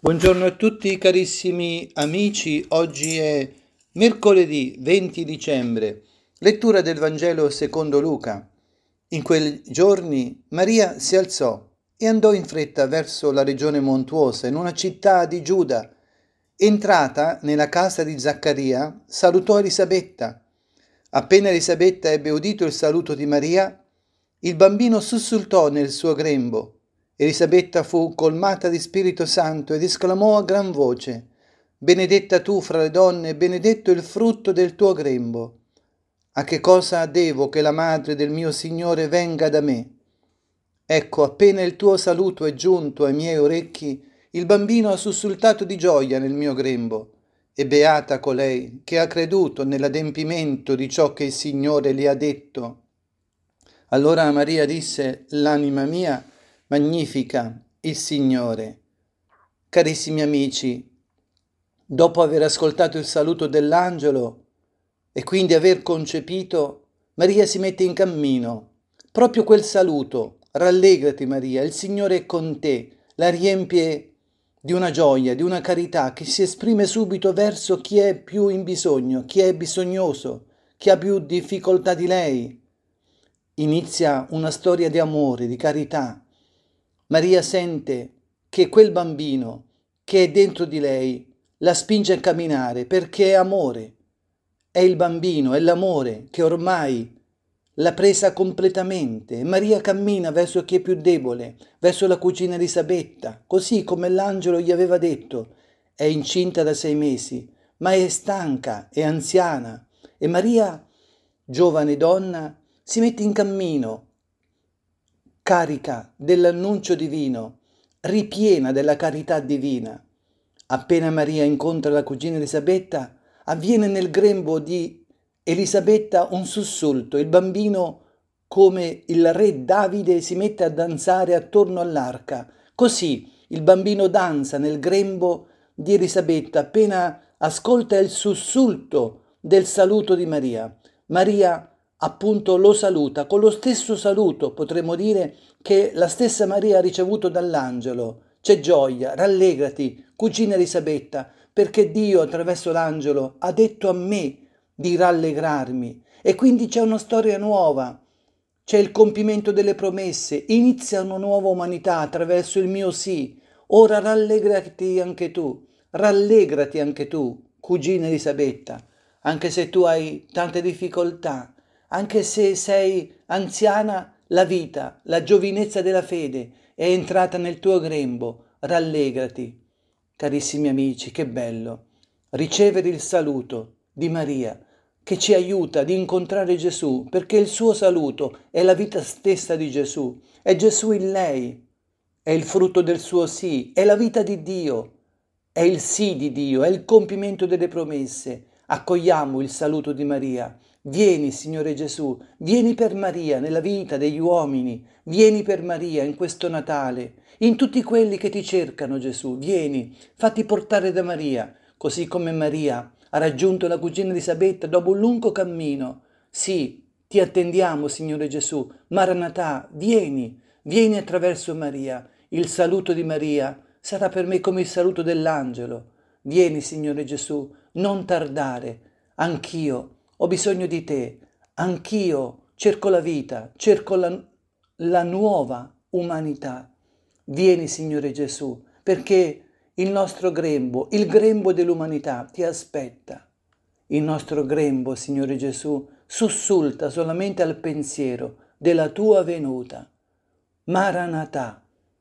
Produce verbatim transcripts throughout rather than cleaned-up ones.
Buongiorno a tutti carissimi amici, oggi è mercoledì venti dicembre, lettura del Vangelo secondo Luca. In quei giorni Maria si alzò e andò in fretta verso la regione montuosa, in una città di Giuda. Entrata nella casa di Zaccaria, salutò Elisabetta. Appena Elisabetta ebbe udito il saluto di Maria, il bambino sussultò nel suo grembo. Elisabetta fu colmata di Spirito Santo ed esclamò a gran voce: «Benedetta tu fra le donne, e benedetto il frutto del tuo grembo. A che cosa devo che la madre del mio Signore venga da me? Ecco, appena il tuo saluto è giunto ai miei orecchi, il bambino ha sussultato di gioia nel mio grembo. E beata colei che ha creduto nell'adempimento di ciò che il Signore le ha detto». Allora Maria disse: «L'anima mia magnifica il Signore». Carissimi amici, dopo aver ascoltato il saluto dell'angelo e quindi aver concepito, Maria si mette in cammino. Proprio quel saluto: «Rallegrati Maria, il Signore è con te», la riempie di una gioia, di una carità che si esprime subito verso chi è più in bisogno, chi è bisognoso, chi ha più difficoltà di lei. Inizia una storia di amore, di carità. Maria sente che quel bambino che è dentro di lei la spinge a camminare perché è amore. È il bambino, è l'amore che ormai l'ha presa completamente. Maria cammina verso chi è più debole, verso la cugina Elisabetta, così come l'angelo gli aveva detto. È incinta da sei mesi, ma è stanca, è anziana. E Maria, giovane donna, si mette in cammino, carica dell'annuncio divino, ripiena della carità divina. Appena Maria incontra la cugina Elisabetta, avviene nel grembo di Elisabetta un sussulto. Il bambino, come il re Davide, si mette a danzare attorno all'arca. Così il bambino danza nel grembo di Elisabetta appena ascolta il sussulto del saluto di Maria. Maria appunto lo saluta con lo stesso saluto, potremmo dire, che la stessa Maria ha ricevuto dall'angelo. C'è gioia, rallegrati, cugina Elisabetta, perché Dio attraverso l'angelo ha detto a me di rallegrarmi. E quindi c'è una storia nuova, c'è il compimento delle promesse, inizia una nuova umanità attraverso il mio sì. Ora rallegrati anche tu, rallegrati anche tu, cugina Elisabetta, anche se tu hai tante difficoltà, anche se sei anziana, la vita, la giovinezza della fede è entrata nel tuo grembo, rallegrati. Carissimi amici, che bello ricevere il saluto di Maria, che ci aiuta ad incontrare Gesù, perché il suo saluto è la vita stessa di Gesù, è Gesù in lei, è il frutto del suo sì, è la vita di Dio, è il sì di Dio, è il compimento delle promesse. Accogliamo il saluto di Maria. Vieni, Signore Gesù, vieni per Maria nella vita degli uomini, vieni per Maria in questo Natale, in tutti quelli che ti cercano, Gesù, vieni, fatti portare da Maria, così come Maria ha raggiunto la cugina Elisabetta dopo un lungo cammino. Sì, ti attendiamo, Signore Gesù, Maranatà, vieni, vieni attraverso Maria. Il saluto di Maria sarà per me come il saluto dell'angelo. Vieni, Signore Gesù, non tardare, anch'io ho bisogno di te, anch'io cerco la vita, cerco la, la nuova umanità. Vieni, Signore Gesù, perché il nostro grembo, il grembo dell'umanità ti aspetta. Il nostro grembo, Signore Gesù, sussulta solamente al pensiero della tua venuta. Maranatà,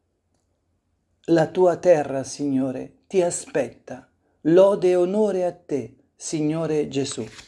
la tua terra, Signore, ti aspetta. Lode e onore a te, Signore Gesù.